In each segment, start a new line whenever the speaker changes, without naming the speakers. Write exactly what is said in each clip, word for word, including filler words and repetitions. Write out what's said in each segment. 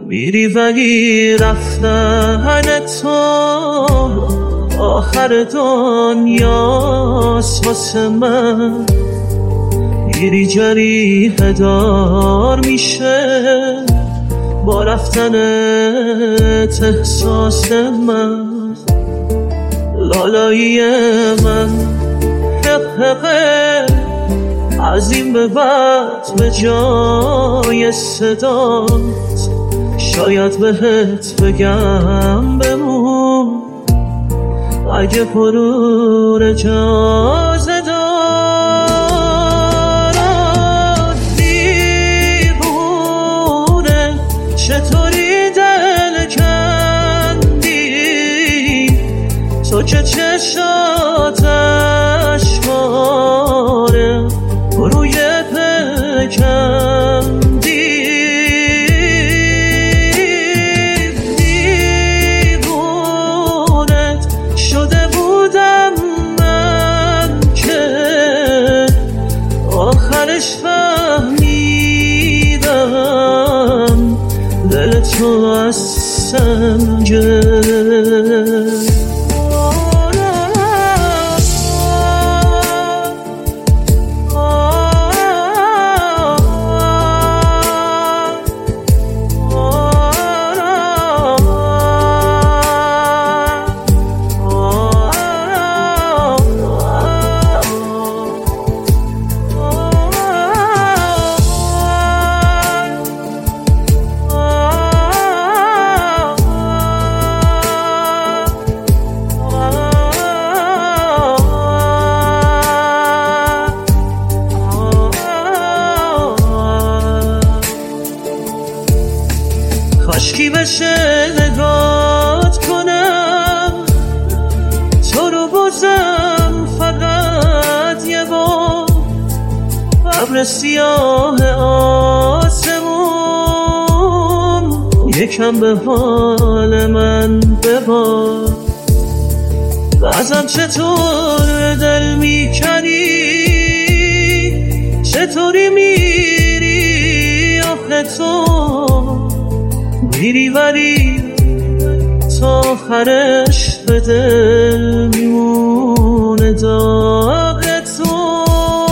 میری ولی رفتن تو آخر دنیاست واسه من. میری جریحه دار میشه با رفتنت احساس من. لالایی من حقه از این به بعد به جای صدات شاید بهت بگم بمون اگه فرور اجازه دارم. دیوونه چطوری دل کندی تو که چشات اشکاره روی پکندی. دیوونت شده بودم من که آخرش فهمیدم دل تو از سنگه. کاشکی بشه نگات کنم تو رو بازم فقط یه بار. ابر سیاه آسمون یکم به حال من ببار. بازم چطور دل میکنی چطوری میری آخه تو میری ولی تا آخرش به دل میمونه داغ تو.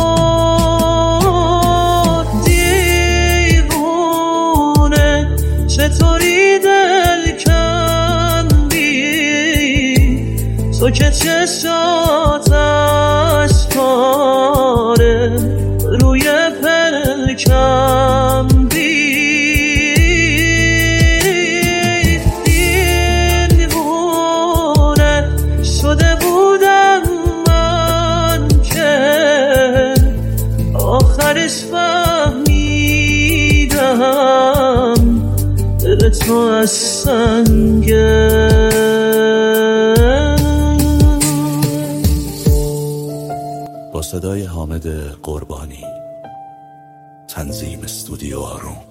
دیوونه چطوری دل کندی تو که چشات اشکاره روی پلکندی. آخرش فهمیدم دل تو از سنگه.
با صدای حامد قربانی، تنظیم استودیو آروم.